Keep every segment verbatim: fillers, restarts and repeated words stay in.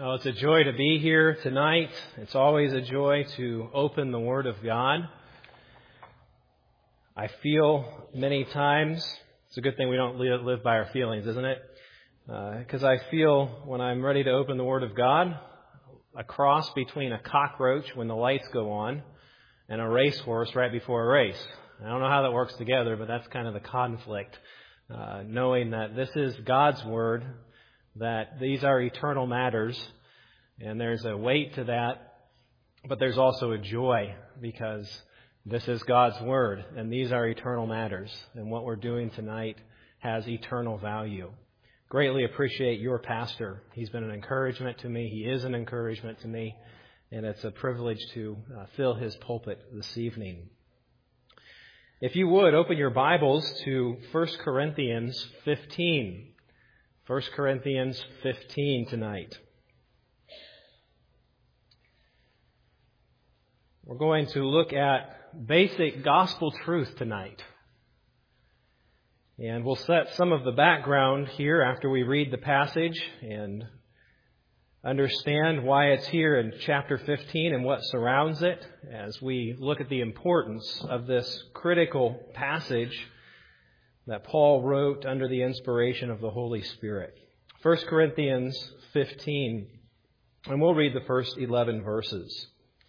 Well, it's a joy to be here tonight. It's always a joy to open the Word of God. I feel many times, it's a good thing we don't live by our feelings, isn't it? Because uh, I feel when I'm ready to open the Word of God, a cross between a cockroach when the lights go on and a racehorse right before a race. I don't know how that works together, but that's kind of the conflict. Uh, knowing that this is God's Word, that these are eternal matters, and there's a weight to that, but there's also a joy because this is God's Word, and these are eternal matters, and what we're doing tonight has eternal value. Greatly appreciate your pastor. He's been an encouragement to me. He is an encouragement to me, and it's a privilege to uh, fill his pulpit this evening. If you would, open your Bibles to First Corinthians fifteen. First Corinthians fifteen tonight. We're going to look at basic gospel truth tonight. And we'll set some of the background here after we read the passage and understand why it's here in chapter fifteen and what surrounds it as we look at the importance of this critical passage that Paul wrote under the inspiration of the Holy Spirit. First Corinthians fifteen, and we'll read the first eleven verses.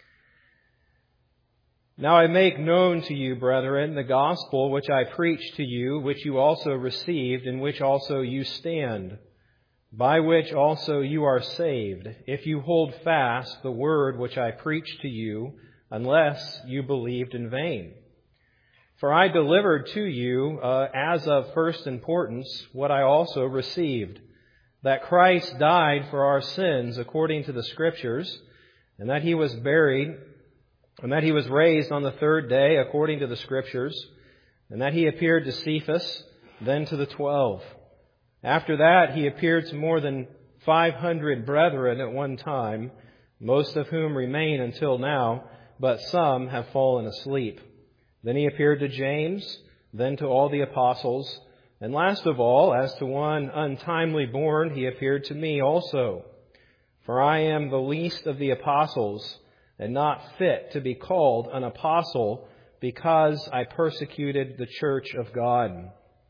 Now I make known to you, brethren, the gospel which I preached to you, which you also received, in which also you stand, by which also you are saved, if you hold fast the word which I preached to you, unless you believed in vain. For I delivered to you, uh, as of first importance, what I also received, that Christ died for our sins according to the Scriptures, and that He was buried, and that He was raised on the third day according to the Scriptures, and that He appeared to Cephas, then to the twelve. After that, He appeared to more than five hundred brethren at one time, most of whom remain until now, but some have fallen asleep. Then He appeared to James, then to all the apostles, and last of all, as to one untimely born, He appeared to me also. For I am the least of the apostles, and not fit to be called an apostle, because I persecuted the church of God.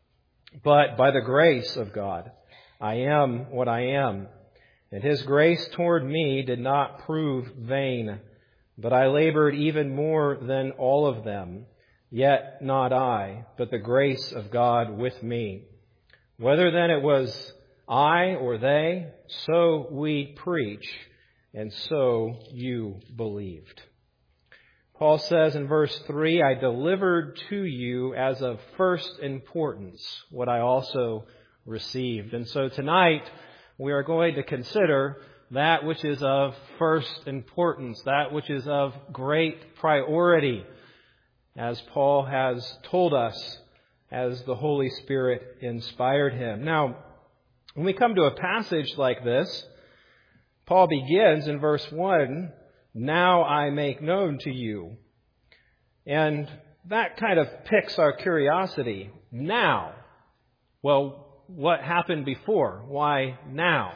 But by the grace of God, I am what I am, and His grace toward me did not prove vain, but I labored even more than all of them. Yet not I, but the grace of God with me. Whether then it was I or they, so we preach, and so you believed. Paul says in verse three, I delivered to you as of first importance what I also received. And so tonight we are going to consider that which is of first importance, that which is of great priority, as Paul has told us as the Holy Spirit inspired him. Now, when we come to a passage like this, Paul begins in verse one, now I make known to you. And that kind of piques our curiosity. Now. Well, what happened before? Why now?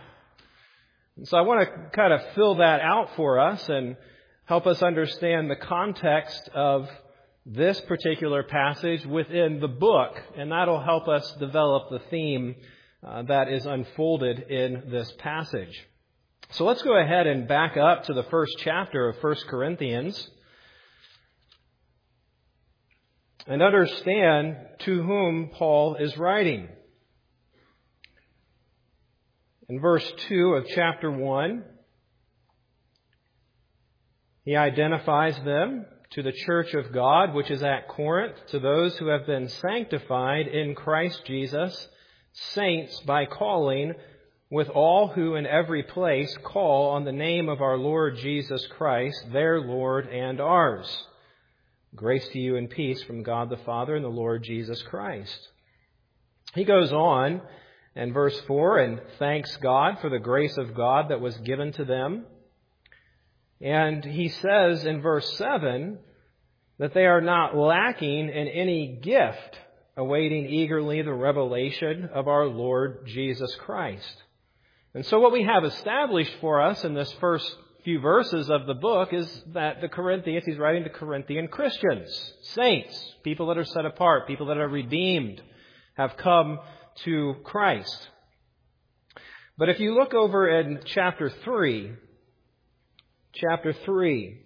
And so I want to kind of fill that out for us and help us understand the context of this particular passage within the book, and that'll help us develop the theme uh, that is unfolded in this passage. So let's go ahead and back up to the first chapter of First Corinthians and understand to whom Paul is writing. In verse two of chapter one, he identifies them to the church of God, which is at Corinth, to those who have been sanctified in Christ Jesus, saints by calling, with all who in every place call on the name of our Lord Jesus Christ, their Lord and ours. Grace to you and peace from God the Father and the Lord Jesus Christ. He goes on in verse four and thanks God for the grace of God that was given to them. And he says in verse seven that they are not lacking in any gift, awaiting eagerly the revelation of our Lord Jesus Christ. And so what we have established for us in this first few verses of the book is that the Corinthians, he's writing to Corinthian Christians, saints, people that are set apart, people that are redeemed, have come to Christ. But if you look over in chapter three, chapter three,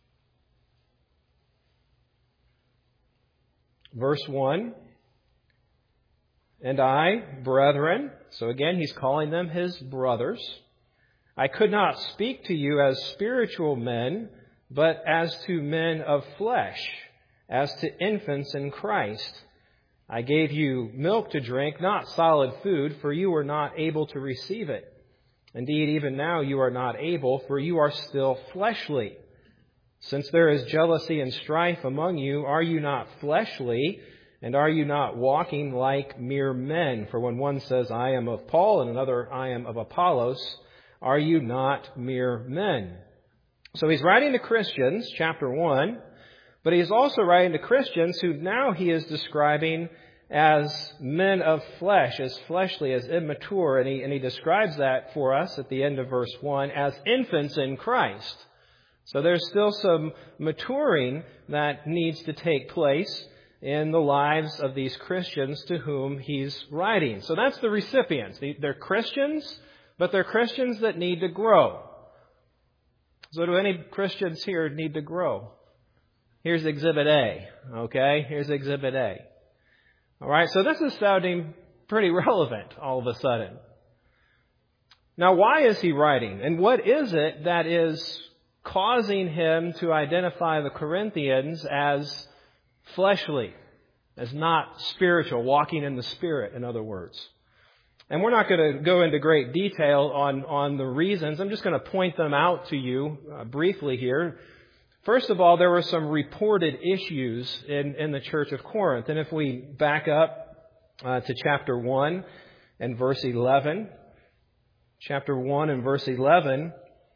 verse one, and I, brethren, so again he's calling them his brothers, I could not speak to you as spiritual men, but as to men of flesh, as to infants in Christ. I gave you milk to drink, not solid food, for you were not able to receive it. Indeed, even now you are not able, for you are still fleshly. Since there is jealousy and strife among you, are you not fleshly? And are you not walking like mere men? For when one says, I am of Paul, and another, I am of Apollos, are you not mere men? So he's writing to Christians, chapter one, but he's also writing to Christians who now he is describing as men of flesh, as fleshly, as immature. And he, and he describes that for us at the end of verse one as infants in Christ. So there's still some maturing that needs to take place in the lives of these Christians to whom he's writing. So that's the recipients. They're Christians, but they're Christians that need to grow. So do any Christians here need to grow? Here's Exhibit A. Okay? Here's Exhibit A. All right, so this is sounding pretty relevant all of a sudden. Now, why is he writing? And what is it that is causing him to identify the Corinthians as fleshly, as not spiritual, walking in the Spirit, in other words? And we're not going to go into great detail on, on the reasons. I'm just going to point them out to you uh, briefly here. First of all, there were some reported issues in, in the church of Corinth. And if we back up uh, to chapter one and verse eleven, chapter one and verse eleven,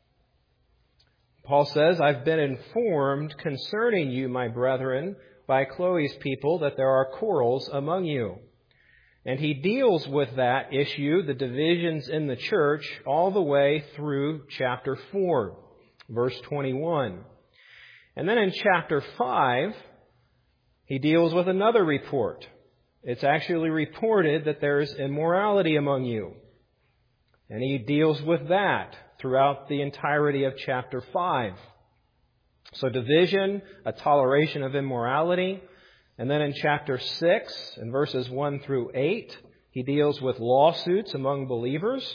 Paul says, I've been informed concerning you, my brethren, by Chloe's people, that there are quarrels among you. And he deals with that issue, the divisions in the church, all the way through chapter four, verse twenty-one. And then in chapter five, he deals with another report. It's actually reported that there is immorality among you. And he deals with that throughout the entirety of chapter five. So division, a toleration of immorality. And then in chapter six, in verses one through eight, he deals with lawsuits among believers.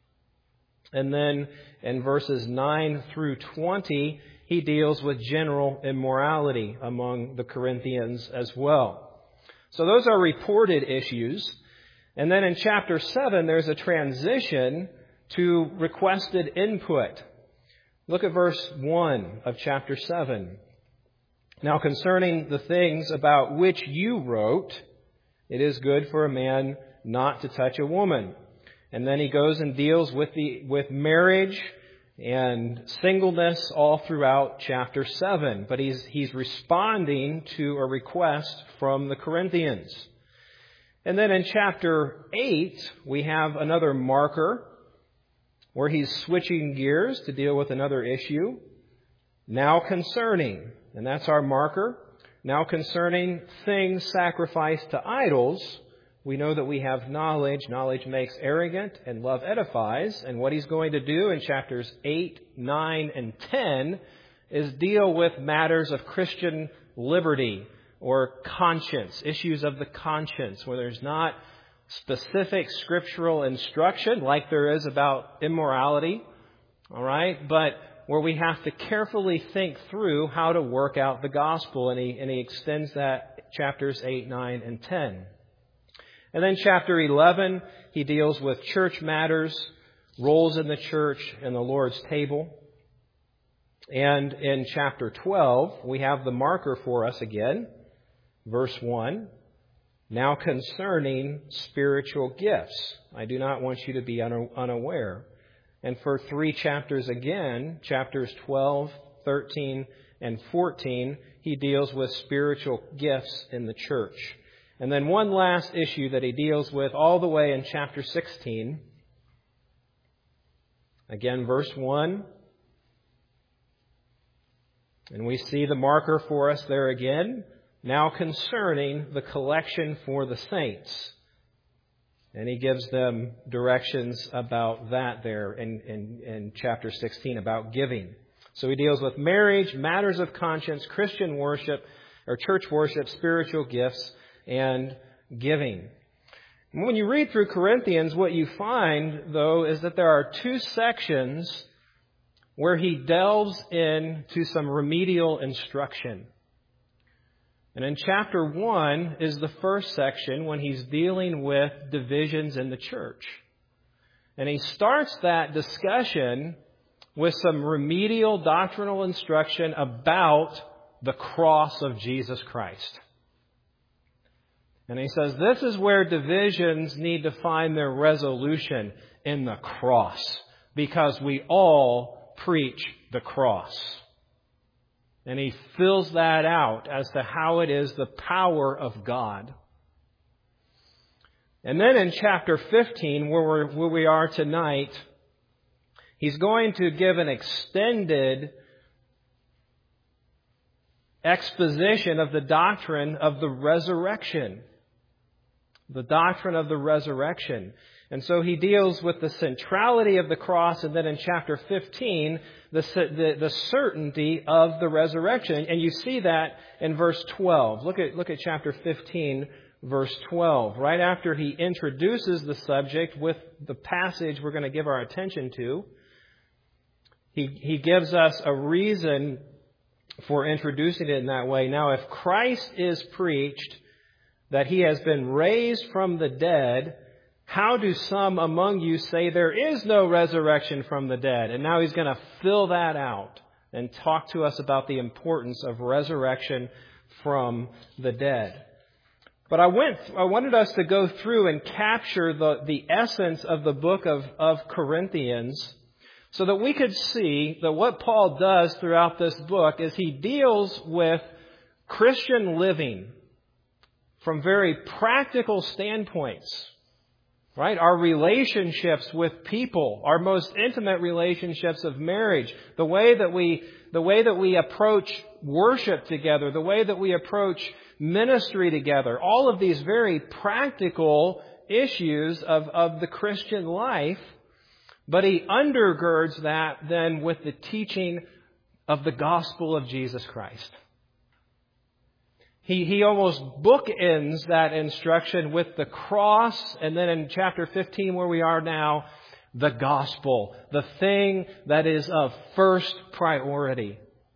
And then in verses nine through twenty, he deals with general immorality among the Corinthians as well. So those are reported issues. And then in chapter seven, there's a transition to requested input. Look at verse one of chapter seven. Now concerning the things about which you wrote, it is good for a man not to touch a woman. And then he goes and deals with the with marriage and singleness all throughout chapter seven. But he's he's responding to a request from the Corinthians. And then in chapter eight, we have another marker where he's switching gears to deal with another issue. Now concerning, and that's our marker. Now concerning things sacrificed to idols, we know that we have knowledge. Knowledge makes arrogant, and love edifies. And what he's going to do in chapters eight, nine, and ten is deal with matters of Christian liberty or conscience, issues of the conscience, where there's not specific scriptural instruction like there is about immorality, all right, but where we have to carefully think through how to work out the gospel. And he, and he extends that chapters eight, nine, and ten. And then chapter eleven, he deals with church matters, roles in the church, and the Lord's table. And in chapter twelve, we have the marker for us again, verse one. Now concerning spiritual gifts, I do not want you to be unaware. And for three chapters again, chapters twelve, thirteen, and fourteen, he deals with spiritual gifts in the church. And then one last issue that he deals with all the way in chapter sixteen. Again, verse one. And we see the marker for us there again. Now concerning the collection for the saints. And he gives them directions about that there in, in, in chapter sixteen, about giving. So he deals with marriage, matters of conscience, Christian worship, or church worship, spiritual gifts, and giving. And when you read through Corinthians, what you find, though, is that there are two sections where he delves into some remedial instruction. And in chapter one is the first section when he's dealing with divisions in the church. And he starts that discussion with some remedial doctrinal instruction about the cross of Jesus Christ. And he says this is where divisions need to find their resolution, in the cross, because we all preach the cross. And he fills that out as to how it is the power of God. And then in chapter fifteen, where, we're, where we are tonight, he's going to give an extended exposition of the doctrine of the resurrection. The doctrine of the resurrection. And so he deals with the centrality of the cross, and then in chapter fifteen, the, the, the certainty of the resurrection. And you see that in verse twelve. Look at, look at chapter fifteen, verse twelve. Right after he introduces the subject with the passage we're going to give our attention to, he, he gives us a reason for introducing it in that way. Now, if Christ is preached that he has been raised from the dead, how do some among you say there is no resurrection from the dead? And now he's going to fill that out and talk to us about the importance of resurrection from the dead. But I went, I wanted us to go through and capture the, the essence of the book of, of Corinthians, so that we could see that what Paul does throughout this book is he deals with Christian living from very practical standpoints. Right? Our relationships with people, our most intimate relationships of marriage, the way that we, the way that we approach worship together, the way that we approach ministry together, all of these very practical issues of, of the Christian life. But he undergirds that then with the teaching of the gospel of Jesus Christ. He, he almost bookends that instruction with the cross, and then in chapter fifteen, where we are now, the gospel, the thing that is of first priority.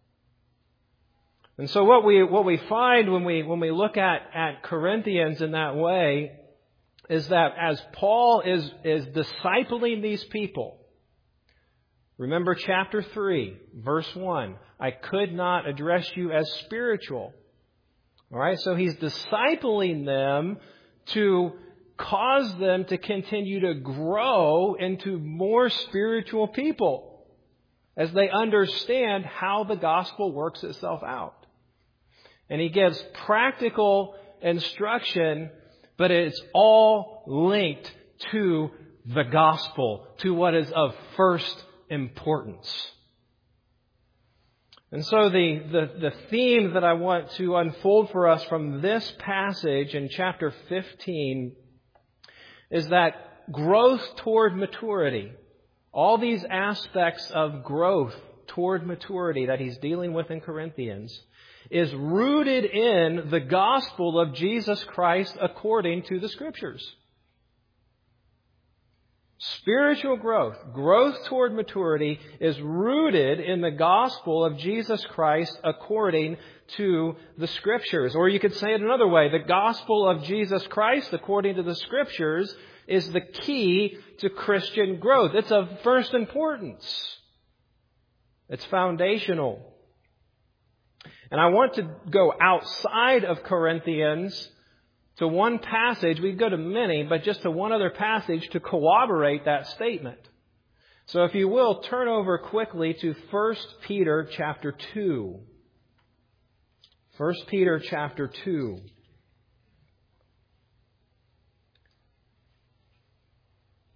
And so what we what we find when we when we look at, at Corinthians in that way is that as Paul is, is discipling these people, remember chapter three, verse one, I could not address you as spiritual. All right, so he's discipling them to cause them to continue to grow into more spiritual people as they understand how the gospel works itself out. And he gives practical instruction, but it's all linked to the gospel, to what is of first importance. And so the, the, the theme that I want to unfold for us from this passage in chapter fifteen is that growth toward maturity, all these aspects of growth toward maturity that he's dealing with in Corinthians, is rooted in the gospel of Jesus Christ according to the Scriptures. Spiritual growth, growth toward maturity, is rooted in the gospel of Jesus Christ according to the Scriptures. Or you could say it another way. The gospel of Jesus Christ according to the Scriptures is the key to Christian growth. It's of first importance. It's foundational. And I want to go outside of Corinthians to one passage. We go to many, but just to one other passage to corroborate that statement. So if you will, turn over quickly to First Peter chapter two. First Peter chapter two.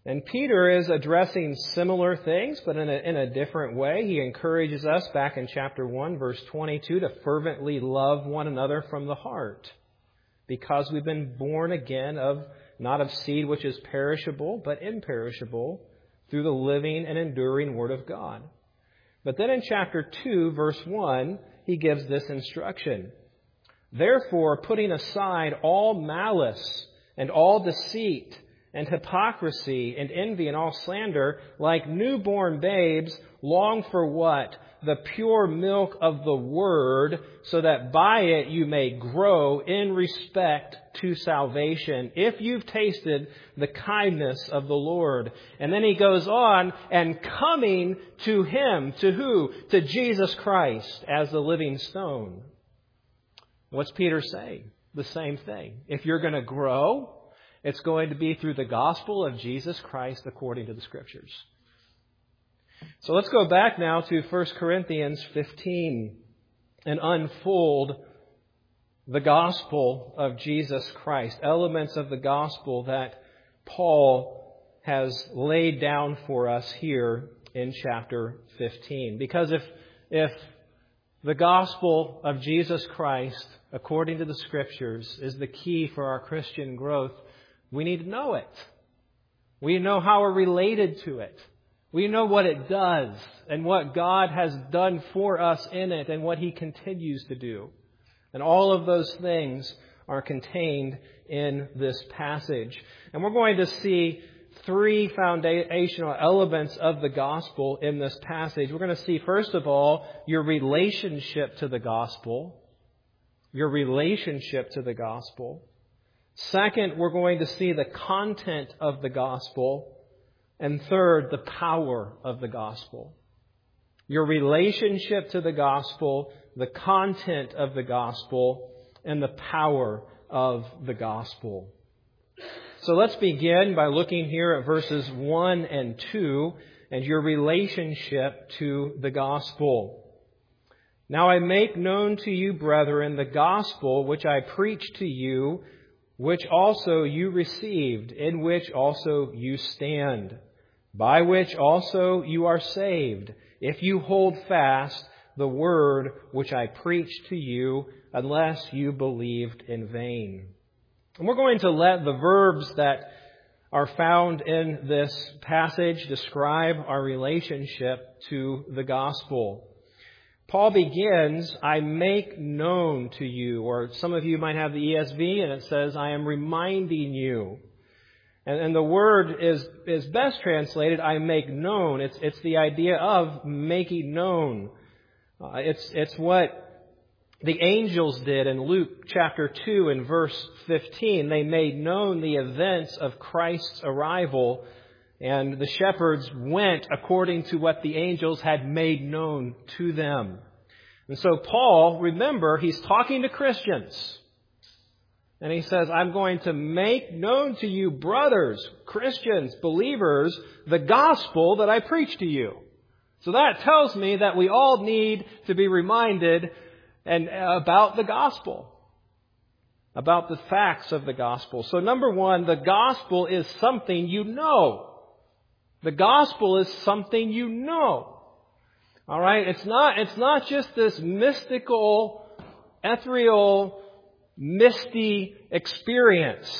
And Peter is addressing similar things, but in a, in a different way. He encourages us back in chapter one, verse twenty-two, to fervently love one another from the heart, because we've been born again of not of seed which is perishable, but imperishable, through the living and enduring Word of God. But then in chapter two, verse one, he gives this instruction. Therefore, putting aside all malice and all deceit and hypocrisy and envy and all slander, like newborn babes, long for what? The pure milk of the Word, so that by it you may grow in respect to salvation, if you've tasted the kindness of the Lord. And then he goes on, and coming to Him, to who? To Jesus Christ as the living stone. What's Peter saying? The same thing. If you're going to grow, it's going to be through the gospel of Jesus Christ according to the Scriptures. So let's go back now to First Corinthians fifteen and unfold the gospel of Jesus Christ, elements of the gospel that Paul has laid down for us here in chapter fifteen. Because if, if the gospel of Jesus Christ, according to the Scriptures, is the key for our Christian growth, we need to know it. We know how we're related to it. We know what it does and what God has done for us in it and what He continues to do. And all of those things are contained in this passage. And we're going to see three foundational elements of the gospel in this passage. We're going to see, first of all, your relationship to the gospel. Your relationship to the gospel. Second, we're going to see the content of the gospel. And third, the power of the gospel. Your relationship to the gospel, the content of the gospel, and the power of the gospel. So let's begin by looking here at verses one and two and your relationship to the gospel. Now I make known to you, brethren, the gospel which I preached to you, which also you received, in which also you stand, by which also you are saved, if you hold fast the word which I preached to you, unless you believed in vain. And we're going to let the verbs that are found in this passage describe our relationship to the gospel. Paul begins, I make known to you, or some of you might have the E S V and it says, I am reminding you. And, and the word is, is best translated, I make known. It's, it's the idea of making known. Uh, it's, it's what the angels did in Luke chapter two and verse fifteen. They made known the events of Christ's arrival, and the shepherds went according to what the angels had made known to them. And so Paul, remember, he's talking to Christians. And he says, I'm going to make known to you, brothers, Christians, believers, the gospel that I preached to you. So that tells me that we all need to be reminded and about the gospel, about the facts of the gospel. So number one, the gospel is something you know. The gospel is something you know. All right? It's not, it's not just this mystical, ethereal, misty experience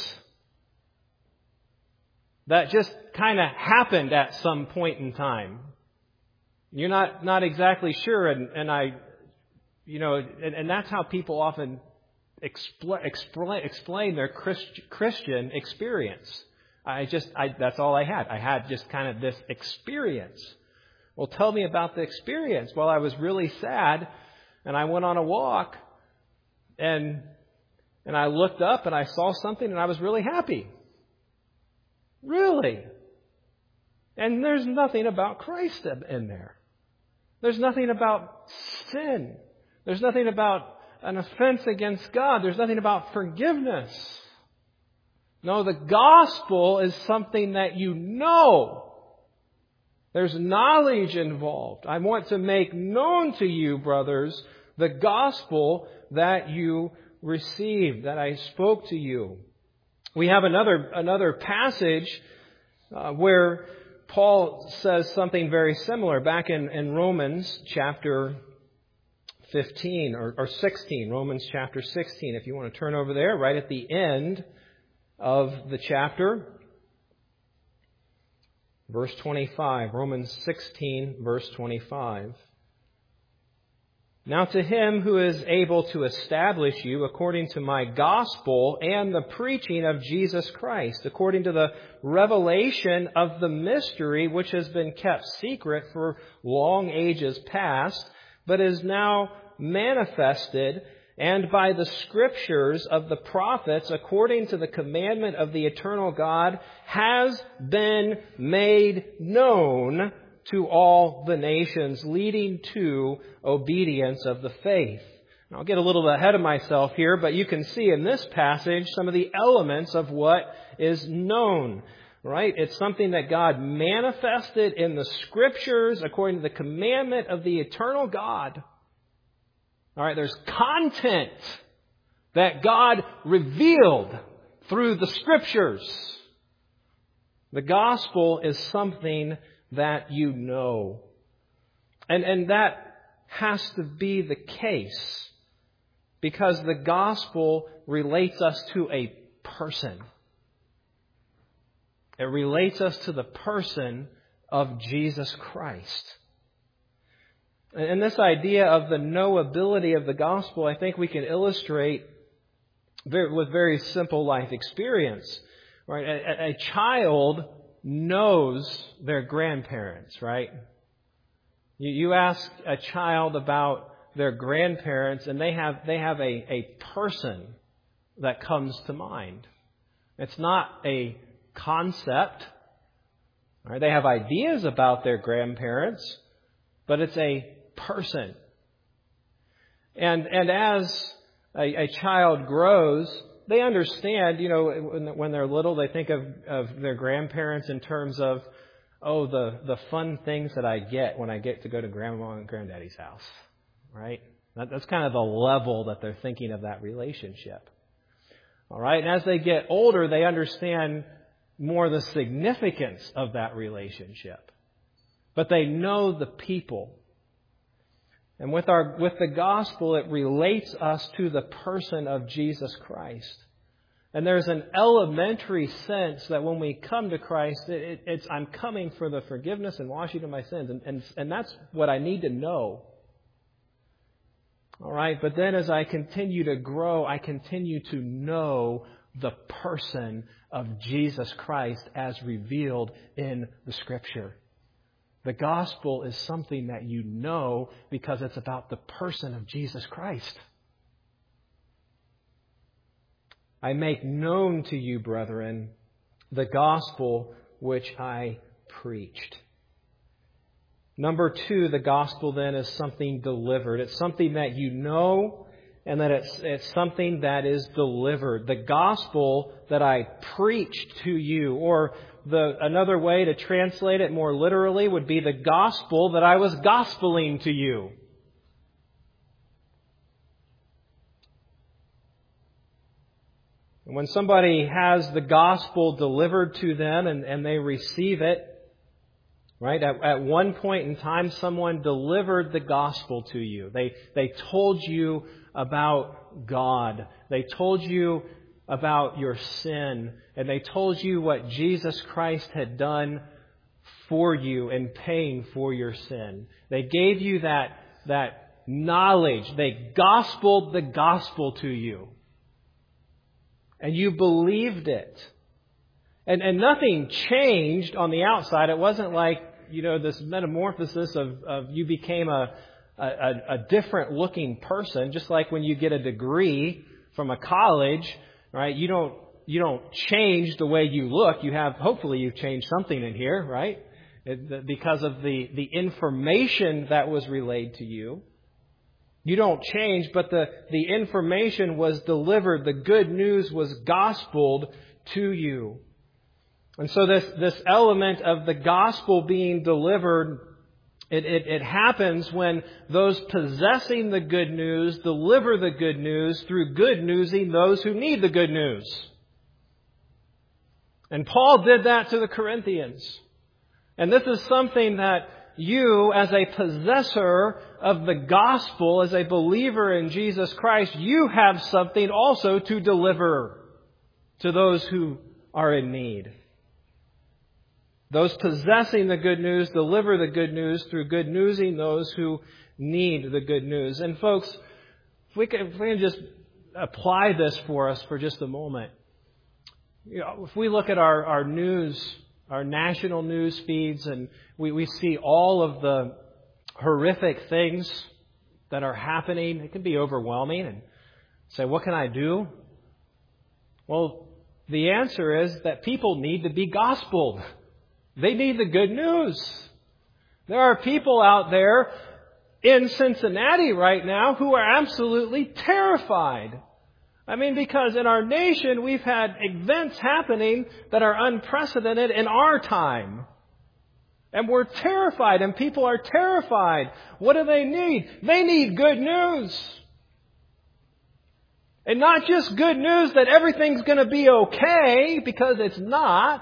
that just kind of happened at some point in time. You're not, not exactly sure, and, and I, you know, and, and that's how people often expl- explain, explain their Christ, Christian experience. I just, I, that's all I had. I had just kind of this experience. Well, tell me about the experience. Well, I was really sad, and I went on a walk, and and I looked up, and I saw something, and I was really happy. Really? And there's nothing about Christ in there. There's nothing about sin. There's nothing about an offense against God. There's nothing about forgiveness. No, the gospel is something that you know. There's knowledge involved. I want to make known to you, brothers, the gospel that you received, that I spoke to you. We have another, another passage uh, where Paul says something very similar back in, in Romans chapter fifteen or, or sixteen, Romans chapter sixteen. If you want to turn over there, right at the end of the chapter, verse twenty-five, Romans sixteen, verse twenty-five. Now to him who is able to establish you according to my gospel and the preaching of Jesus Christ, according to the revelation of the mystery which has been kept secret for long ages past, but is now manifested, and by the scriptures of the prophets, according to the commandment of the eternal God, has been made known to all the nations, leading to obedience of the faith. I'll get a little ahead of myself here, but you can see in this passage some of the elements of what is known. Right? It's something that God manifested in the scriptures according to the commandment of the eternal God. All right, there's content that God revealed through the scriptures. The gospel is something that you know. And, and that has to be the case because the gospel relates us to a person. It relates us to the person of Jesus Christ. And this idea of the knowability of the gospel, I think we can illustrate with very simple life experience. Right? A, a child knows their grandparents, right? You, you ask a child about their grandparents, and they have they have a, a person that comes to mind. It's not a concept. Right? They have ideas about their grandparents, but it's a person. And and as a, a child grows, they understand, you know, when, when they're little, they think of, of their grandparents in terms of, oh, the, the fun things that I get when I get to go to grandma and granddaddy's house, right? That, that's kind of the level that they're thinking of that relationship. All right, and as they get older, they understand more the significance of that relationship. But they know the people. And with our with the gospel, it relates us to the person of Jesus Christ. And there's an elementary sense that when we come to Christ, it, it, it's I'm coming for the forgiveness and washing of my sins. And, and, and that's what I need to know. All right, but then as I continue to grow, I continue to know the person of Jesus Christ as revealed in the Scripture. The gospel is something that you know because it's about the person of Jesus Christ. I make known to you, brethren, the gospel which I preached. Number two, the gospel then is something delivered. It's something that you know and that it's, it's something that is delivered. The gospel that I preached to you, or the another way to translate it more literally would be the gospel that I was gospeling to you. When somebody has the gospel delivered to them and, and they receive it, right? At, at one point in time, someone delivered the gospel to you. They they told you about God. They told you about your sin. And they told you what Jesus Christ had done for you in paying for your sin. They gave you that, that knowledge. They gospeled the gospel to you. And you believed it. And, and nothing changed on the outside. It wasn't like, you know, this metamorphosis of, of you became a, a, a different looking person. Just like when you get a degree from a college, right? You don't, you don't change the way you look. You have, hopefully you've changed something in here, right? It, because of the, the information that was relayed to you. You don't change, but the, the information was delivered. The good news was gospeled to you. And so this, this element of the gospel being delivered, it, it, it happens when those possessing the good news deliver the good news through good newsing those who need the good news. And Paul did that to the Corinthians. And this is something that you, as a possessor of the gospel, as a believer in Jesus Christ, you have something also to deliver to those who are in need. Those possessing the good news deliver the good news through good newsing those who need the good news. And folks, if we can, if we can just apply this for us for just a moment. You know, if we look at our, our news, our national news feeds, and we, we see all of the horrific things that are happening, it can be overwhelming and say, what can I do? Well, the answer is that people need to be gospeled. They need the good news. There are people out there in Cincinnati right now who are absolutely terrified. I mean, because in our nation we've had events happening that are unprecedented in our time. And we're terrified, and people are terrified. What do they need? They need good news. And not just good news that everything's going to be okay, because it's not.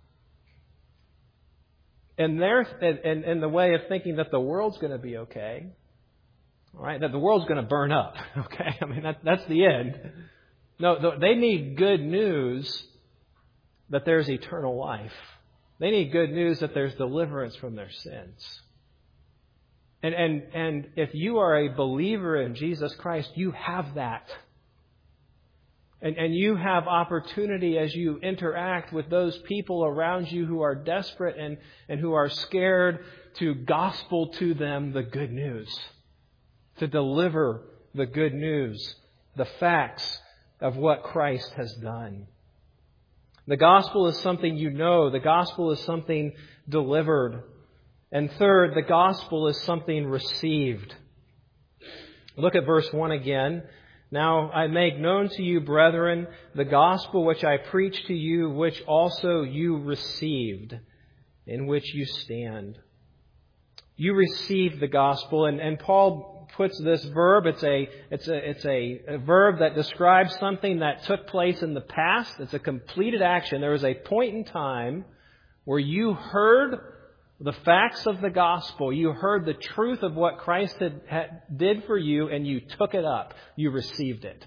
And their in, in the way of thinking that the world's going to be okay, all right, that the world's going to burn up. Okay, I mean that, that's the end. No, they need good news that there's eternal life. They need good news that there's deliverance from their sins. And and and if you are a believer in Jesus Christ, you have that. And, and you have opportunity as you interact with those people around you who are desperate and, and who are scared to gospel to them the good news. To deliver the good news, the facts of what Christ has done. The gospel is something you know. The gospel is something delivered. And third, the gospel is something received. Look at verse one again. Now I make known to you, brethren, the gospel which I preached to you, which also you received, in which you stand. You received the gospel, and, and Paul puts this verb. It's a it's a it's a, a verb that describes something that took place in the past. It's a completed action. There was a point in time where you heard the facts of the gospel. You heard the truth of what Christ had, had, did for you, and you took it up. You received it.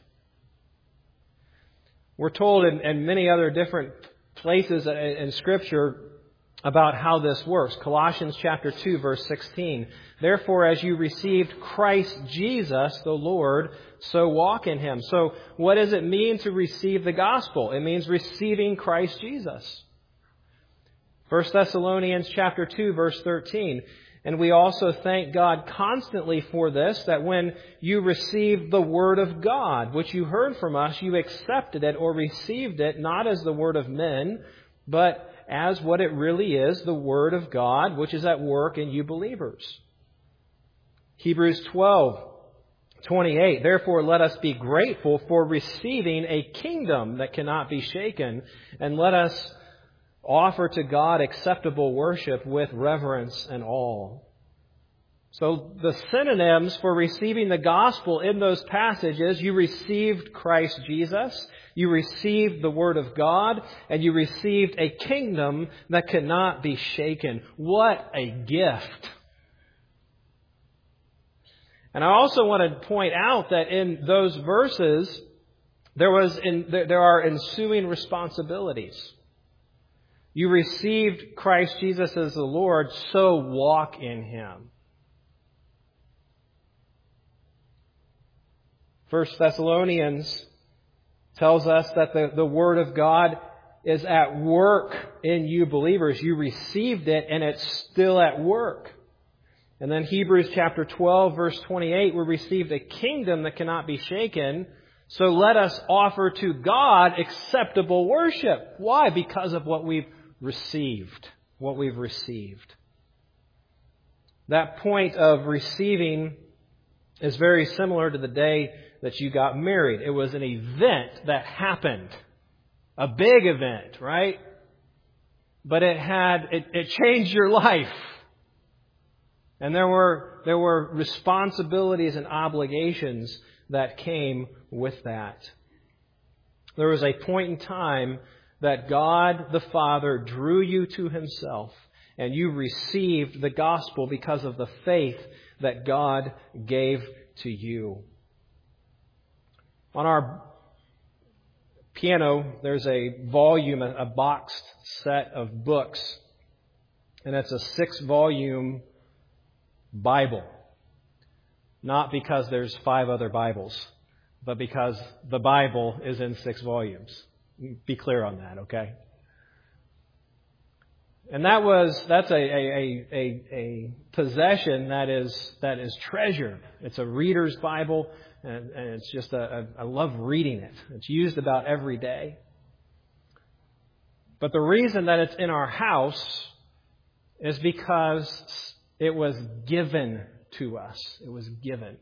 We're told in, in many other different places in, in Scripture about how this works. Colossians chapter two, verse sixteen. Therefore, as you received Christ Jesus, the Lord, so walk in Him. So what does it mean to receive the gospel? It means receiving Christ Jesus. First Thessalonians chapter two, verse thirteen. And we also thank God constantly for this, that when you received the word of God, which you heard from us, you accepted it or received it, not as the word of men, but as what it really is, the word of God, which is at work in you believers. Hebrews twelve, twenty-eight. Therefore let us be grateful for receiving a kingdom that cannot be shaken, and let us offer to God acceptable worship with reverence and awe. So the synonyms for receiving the gospel in those passages, you received Christ Jesus, you received the Word of God, and you received a kingdom that cannot be shaken. What a gift! And I also want to point out that in those verses, there was in, there are ensuing responsibilities. You received Christ Jesus as the Lord, so walk in Him. First Thessalonians tells us that the, the Word of God is at work in you believers. You received it, and it's still at work. And then Hebrews chapter twelve, verse twenty-eight, we received a kingdom that cannot be shaken. So let us offer to God acceptable worship. Why? Because of what we've received. What we've received. That point of receiving is very similar to the day that you got married. It was an event that happened. A big event, right? But it had, it, it changed your life. And there were, there were responsibilities and obligations that came with that. There was a point in time that God the Father drew you to Himself, and you received the gospel because of the faith that God gave to you. On our piano, there's a volume, a boxed set of books, and it's a six-volume Bible. Not because there's five other Bibles, but because the Bible is in six volumes. Be clear on that, okay? And that was that's a a, a, a possession that is that is treasured. It's a reader's Bible, and, and it's just a, a I love reading it. It's used about every day. But the reason that it's in our house is because it was given to us. It was given.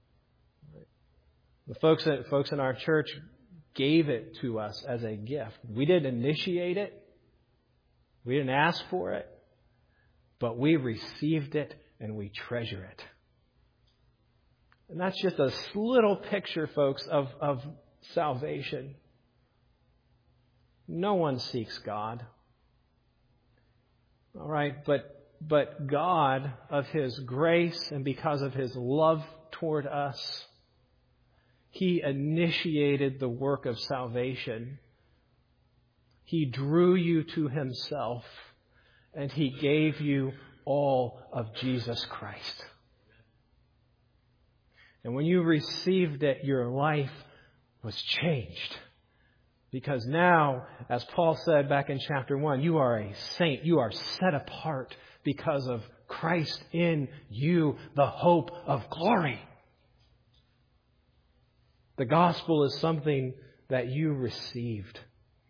The folks that folks in our church gave it to us as a gift. We didn't initiate it. We didn't ask for it. But we received it and we treasure it. And that's just a little picture, folks, of, of salvation. No one seeks God. All right, but but God, of His grace and because of His love toward us, He initiated the work of salvation. He drew you to Himself, and He gave you all of Jesus Christ. And when you received it, your life was changed. Because now, as Paul said back in chapter one, you are a saint. You are set apart because of Christ in you, the hope of glory. The gospel is something that you received.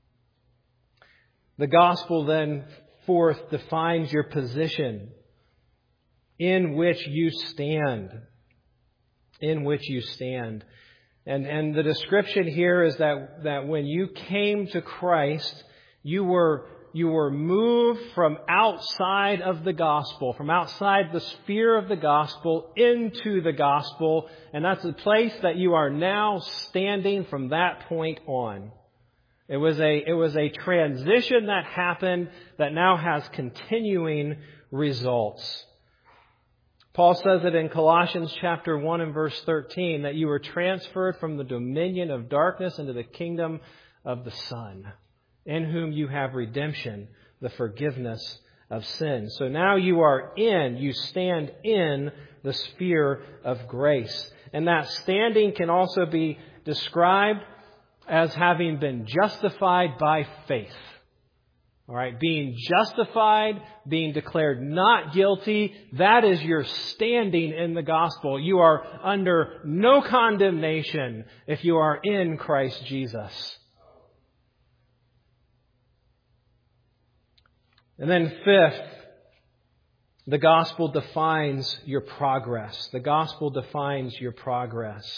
The gospel then, fourth, defines your position in which you stand. In which you stand. And, and the description here is that, that when you came to Christ, you were, you were moved from outside of the gospel, from outside the sphere of the gospel into the gospel. And that's the place that you are now standing from that point on. It was a, it was a transition that happened that now has continuing results. Paul says it in Colossians chapter one and verse thirteen that you were transferred from the dominion of darkness into the kingdom of the Son, in whom you have redemption, the forgiveness of sins. So now you are in, you stand in the sphere of grace. And that standing can also be described as having been justified by faith. All right, being justified, being declared not guilty, that is your standing in the gospel. You are under no condemnation if you are in Christ Jesus. And then fifth, the gospel defines your progress. The gospel defines your progress.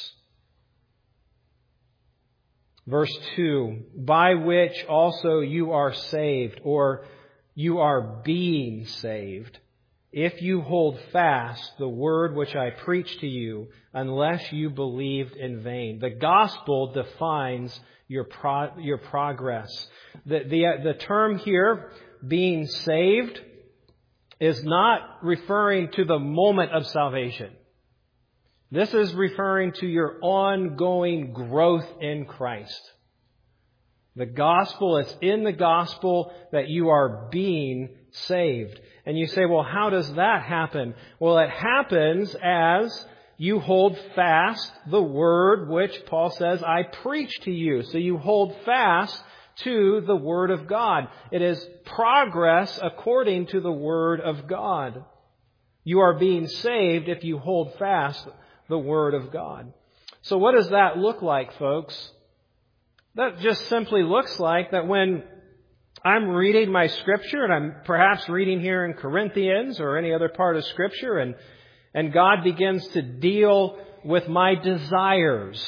Verse two, by which also you are saved, or you are being saved, if you hold fast the word which I preach to you, unless you believed in vain. The gospel defines your pro- your progress. The, the, the term here, being saved, is not referring to the moment of salvation. This is referring to your ongoing growth in Christ. The gospel, it's in the gospel that you are being saved. And you say, well, how does that happen? Well, it happens as you hold fast the word which Paul says, I preach to you. So you hold fast to the word of God. It is progress according to the word of God. You are being saved if you hold fast the Word of God. So what does that look like, folks? That just simply looks like that when I'm reading my Scripture, and I'm perhaps reading here in Corinthians or any other part of Scripture, and, and God begins to deal with my desires.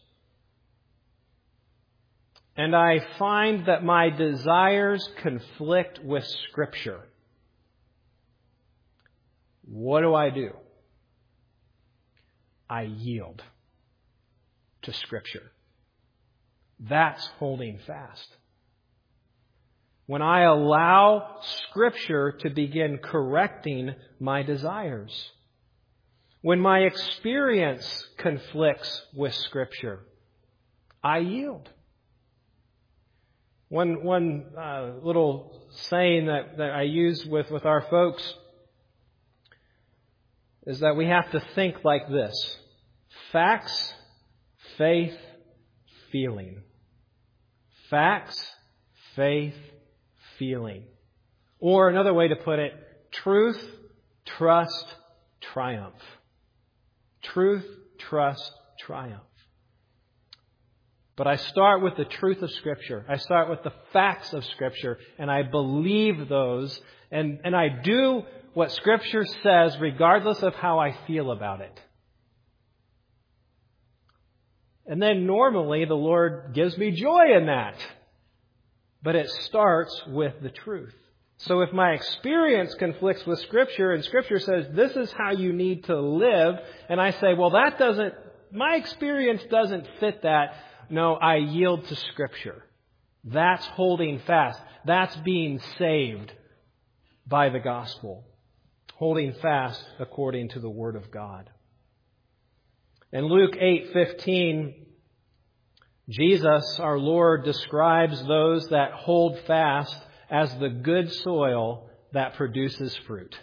And I find that my desires conflict with Scripture. What do I do? I yield to Scripture. That's holding fast. when I allow Scripture to begin correcting my desires. When my experience conflicts with Scripture, I yield. One one uh, little saying that, that I use with, with our folks is that we have to think like this: facts, faith, feeling. Facts, faith, feeling. Or another way to put it, truth, trust, triumph. Truth, trust, triumph. But I start with the truth of Scripture. I start with the facts of Scripture, and I believe those, and, and I do what Scripture says regardless of how I feel about it. And then normally the Lord gives me joy in that. But it starts with the truth. So if my experience conflicts with Scripture and Scripture says this is how you need to live, and I say, well, that doesn't, my experience doesn't fit that. No, I yield to Scripture. That's holding fast. That's being saved by the gospel. Holding fast according to the Word of God. In Luke eight fifteen, Jesus, our Lord, describes those that hold fast as the good soil that produces fruit.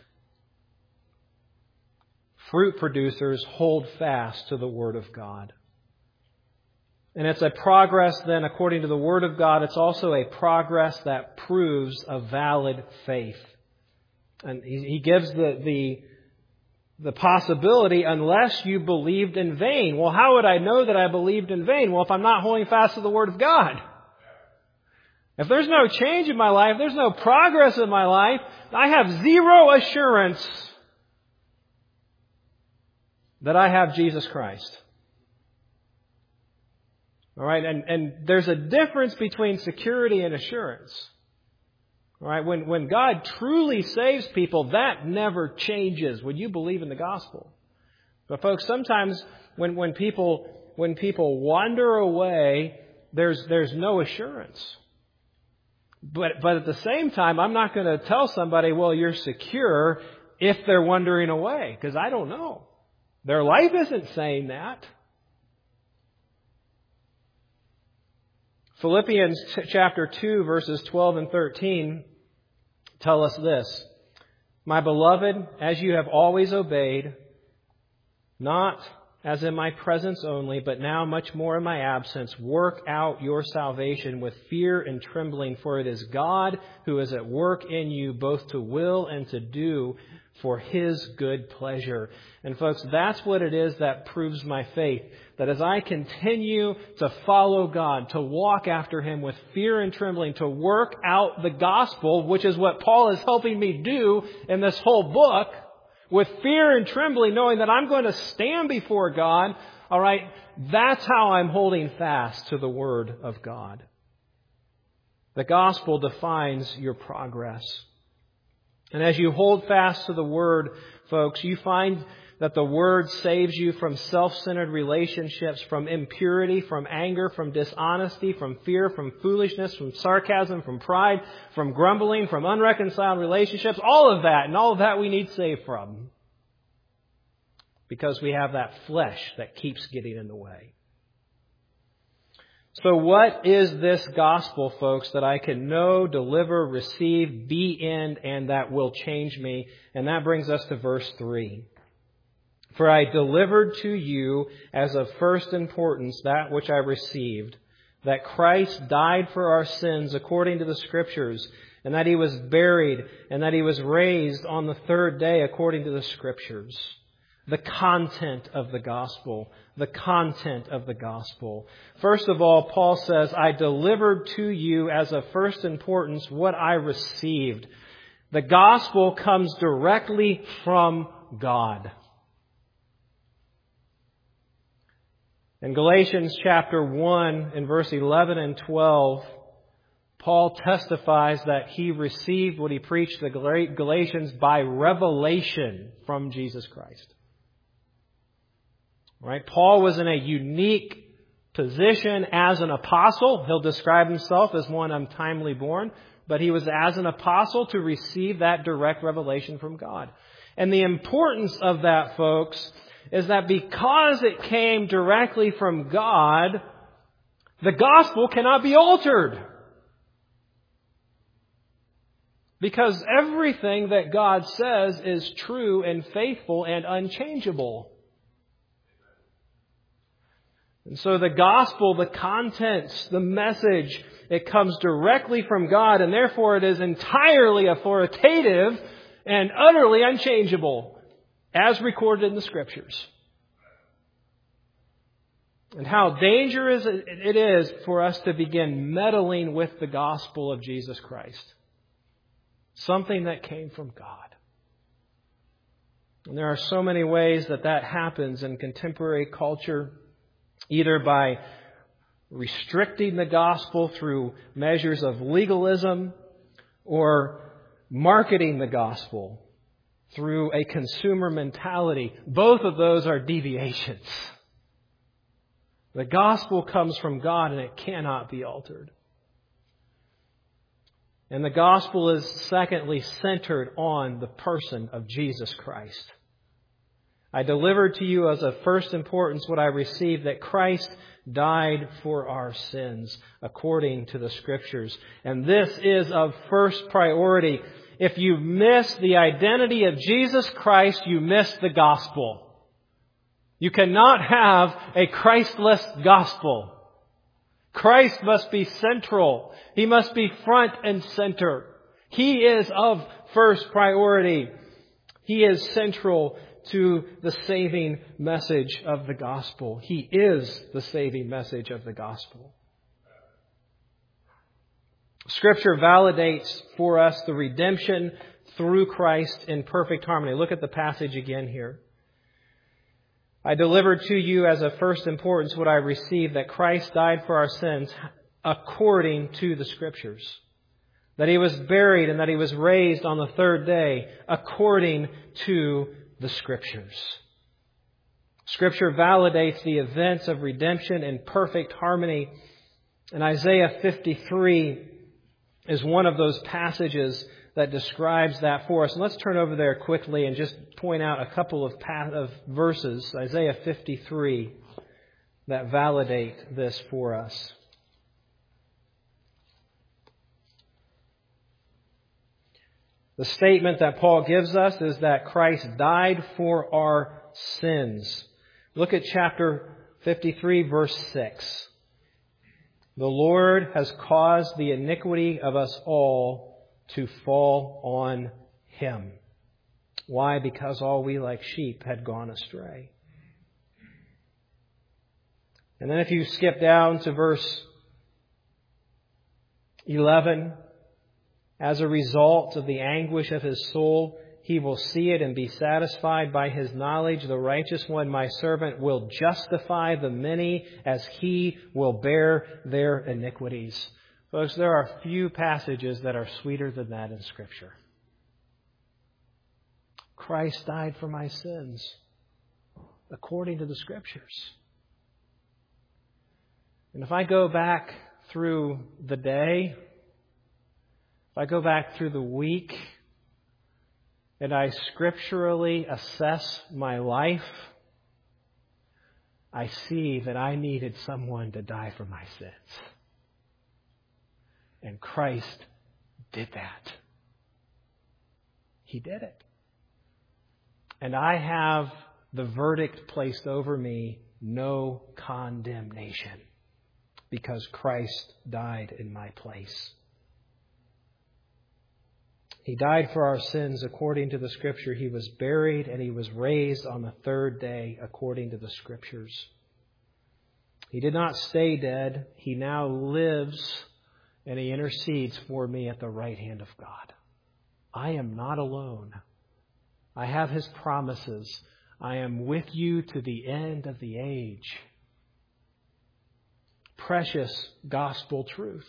Fruit producers hold fast to the Word of God. And it's a progress then, according to the Word of God, it's also a progress that proves a valid faith. And he gives the, the, the possibility, unless you believed in vain. Well, how would I know that I believed in vain? Well, if I'm not holding fast to the Word of God. If there's no change in my life, there's no progress in my life, I have zero assurance that I have Jesus Christ. All right, and, and there's a difference between security and assurance. All right, when, when God truly saves people, that never changes when you believe in the gospel. But folks, sometimes when, when people when people wander away, there's there's no assurance. But but at the same time, I'm not going to tell somebody, well, you're secure if they're wandering away, because I don't know. Their life isn't saying that. Philippians chapter two, verses twelve and thirteen tell us this: My beloved, as you have always obeyed, not as in my presence only, but now much more in my absence, work out your salvation with fear and trembling, for it is God who is at work in you, both to will and to do for His good pleasure. And folks, that's what it is that proves my faith. That as I continue to follow God, to walk after Him with fear and trembling, to work out the gospel, which is what Paul is helping me do in this whole book, with fear and trembling, knowing that I'm going to stand before God, all right, that's how I'm holding fast to the Word of God. The gospel defines your progress. And as you hold fast to the Word, folks, you find that the Word saves you from self-centered relationships, from impurity, from anger, from dishonesty, from fear, from foolishness, from sarcasm, from pride, from grumbling, from unreconciled relationships, all of that. And all of that we need saved from. Because we have that flesh that keeps getting in the way. So what is this gospel, folks, that I can know, deliver, receive, be in, and that will change me? And that brings us to verse three. For I delivered to you as of first importance that which I received, that Christ died for our sins according to the Scriptures, and that He was buried, and that He was raised on the third day according to the Scriptures. The content of the gospel. The content of the gospel. First of all, Paul says, I delivered to you as of first importance what I received. The gospel comes directly from God. In Galatians chapter one, in verse eleven and twelve, Paul testifies that he received what he preached to the Galatians by revelation from Jesus Christ. Right? Paul was in a unique position as an apostle. He'll describe himself as one untimely born. but he was as an apostle to receive that direct revelation from God. And the importance of that, folks, is that because it came directly from God, the gospel cannot be altered. Because everything that God says is true and faithful and unchangeable. And so the gospel, the contents, the message, it comes directly from God, and therefore it is entirely authoritative and utterly unchangeable, as recorded in the Scriptures. And how dangerous it is for us to begin meddling with the gospel of Jesus Christ. Something that came from God. And there are so many ways that that happens in contemporary culture, either by restricting the gospel through measures of legalism or marketing the gospel through a consumer mentality. Both of those are deviations. The gospel comes from God and it cannot be altered. And the gospel is, secondly, centered on the person of Jesus Christ. I delivered to you as of first importance what I received, that Christ died for our sins, according to the Scriptures. And this is of first priority. If you miss the identity of Jesus Christ, you miss the gospel. You cannot have a Christless gospel. Christ must be central. He must be front and center. He is of first priority. He is central to the saving message of the gospel. He is the saving message of the gospel. Scripture validates for us the redemption through Christ in perfect harmony. Look at the passage again here. I delivered to you as of first importance what I received, that Christ died for our sins according to the Scriptures. That He was buried and that He was raised on the third day according to the Scriptures. Scripture validates the events of redemption in perfect harmony. And Isaiah fifty-three is one of those passages that describes that for us. And let's turn over there quickly and just point out a couple of, pa- of verses, Isaiah fifty-three, that validate this for us. The statement that Paul gives us is that Christ died for our sins. Look at chapter fifty-three, verse six. The Lord has caused the iniquity of us all to fall on Him. Why? Because all we like sheep had gone astray. And then if you skip down to verse eleven, as a result of the anguish of His soul, He will see it and be satisfied by His knowledge. The righteous one, my servant, will justify the many as He will bear their iniquities. Folks, there are few passages that are sweeter than that in Scripture. Christ died for my sins, according to the Scriptures. And if I go back through the day, if I go back through the week, and I scripturally assess my life, I see that I needed someone to die for my sins. And Christ did that. He did it. And I have the verdict placed over me, no condemnation, because Christ died in my place. He died for our sins according to the Scripture. He was buried and He was raised on the third day according to the Scriptures. He did not stay dead. He now lives and He intercedes for me at the right hand of God. I am not alone. I have His promises. I am with you to the end of the age. Precious gospel truth.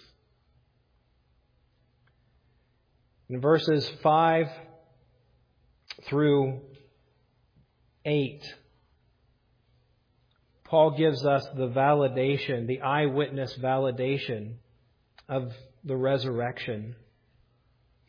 In verses five through eight, Paul gives us the validation, the eyewitness validation of the resurrection.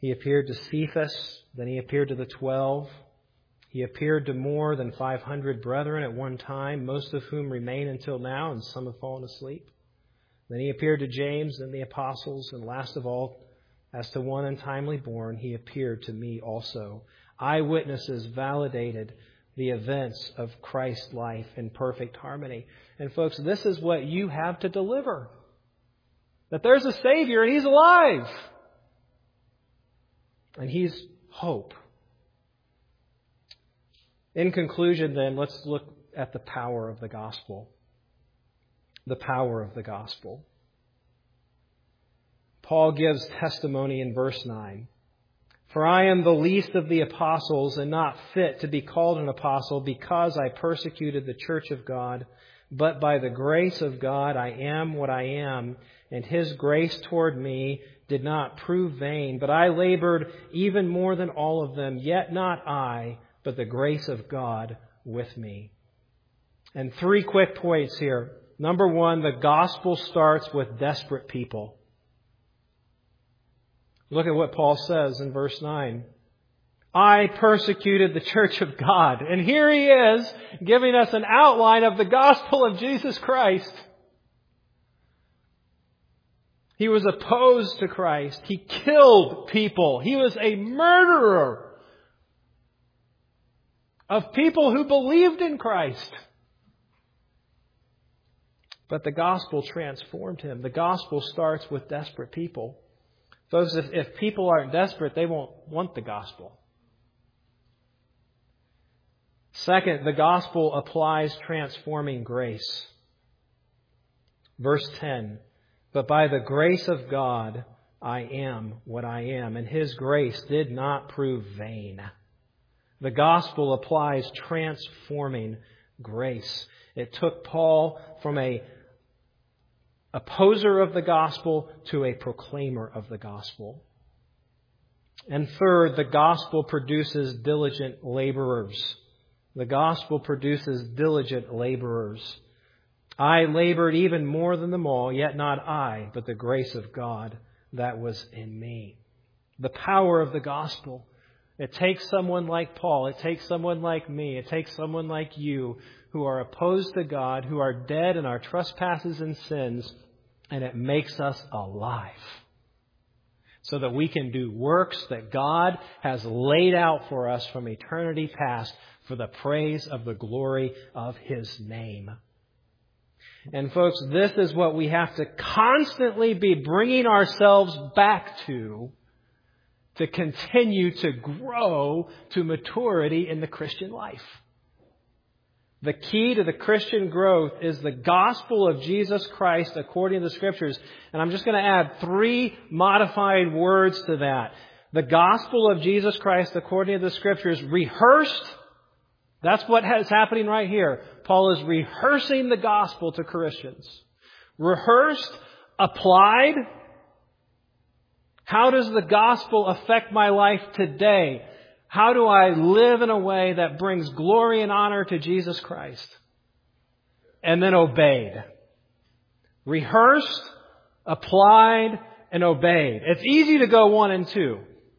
He appeared to Cephas, then he appeared to the twelve. He appeared to more than five hundred brethren at one time, most of whom remain until now, and some have fallen asleep. Then he appeared to James and the apostles, and last of all, as to one untimely born, he appeared to me also. Eyewitnesses validated the events of Christ's life in perfect harmony. And folks, this is what you have to deliver. That there's a Savior and He's alive. And He's hope. In conclusion, then, let's look at the power of the gospel. The power of the gospel. Paul gives testimony in verse nine. For I am the least of the apostles and not fit to be called an apostle because I persecuted the church of God. But by the grace of God I am what I am, and His grace toward me did not prove vain. But I labored even more than all of them, yet not I, but the grace of God with me. And three quick points here. Number one, the gospel starts with desperate people. Look at what Paul says in verse nine. I persecuted the church of God. And here he is giving us an outline of the gospel of Jesus Christ. He was opposed to Christ. He killed people. He was a murderer of people who believed in Christ. But the gospel transformed him. The gospel starts with desperate people. Folks, if, if people aren't desperate, they won't want the gospel. Second, the gospel applies transforming grace. Verse ten, but by the grace of God, I am what I am, and His grace did not prove vain. The gospel applies transforming grace. It took Paul from a opposer of the gospel to a proclaimer of the gospel. And third, the gospel produces diligent laborers. The gospel produces diligent laborers. I labored even more than them all, yet not I, but the grace of God that was in me. The power of the gospel. It takes someone like Paul. It takes someone like me. It takes someone like you who are opposed to God, who are dead in our trespasses and sins, and it makes us alive so that we can do works that God has laid out for us from eternity past for the praise of the glory of His name. And folks, this is what we have to constantly be bringing ourselves back to to continue to grow to maturity in the Christian life. The key to the Christian growth is the gospel of Jesus Christ according to the Scriptures. And I'm just going to add three modified words to that. The gospel of Jesus Christ according to the Scriptures, rehearsed. That's what is happening right here. Paul is rehearsing the gospel to Christians. Rehearsed, applied. How does the gospel affect my life today? How do I live in a way that brings glory and honor to Jesus Christ? And then obeyed. Rehearsed, applied, and obeyed. It's easy to go one and two.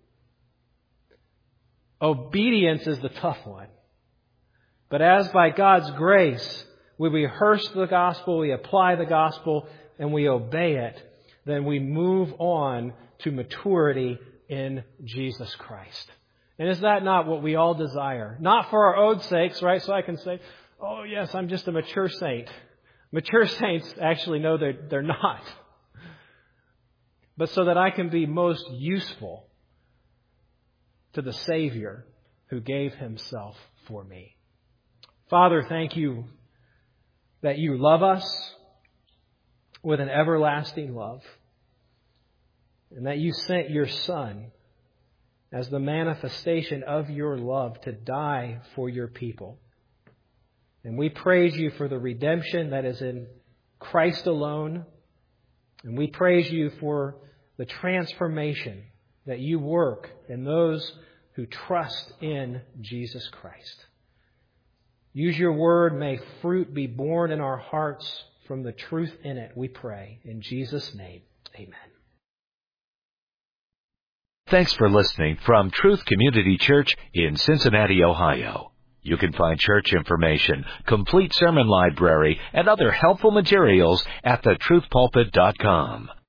Obedience is the tough one. But as by God's grace, we rehearse the gospel, we apply the gospel, and we obey it, then we move on to maturity in Jesus Christ. And is that not what we all desire? Not for our own sakes, right? So I can say, oh yes, I'm just a mature saint. Mature saints actually know that they're not. But so that I can be most useful to the Savior who gave Himself for me. Father, thank You that You love us with an everlasting love. And that You sent Your Son as the manifestation of Your love to die for Your people. And we praise You for the redemption that is in Christ alone. And we praise You for the transformation that You work in those who trust in Jesus Christ. Use Your word. May fruit be born in our hearts from the truth in it, we pray. In Jesus' name, amen. Thanks for listening from Truth Community Church in Cincinnati, Ohio. You can find church information, complete sermon library, and other helpful materials at the truth pulpit dot com.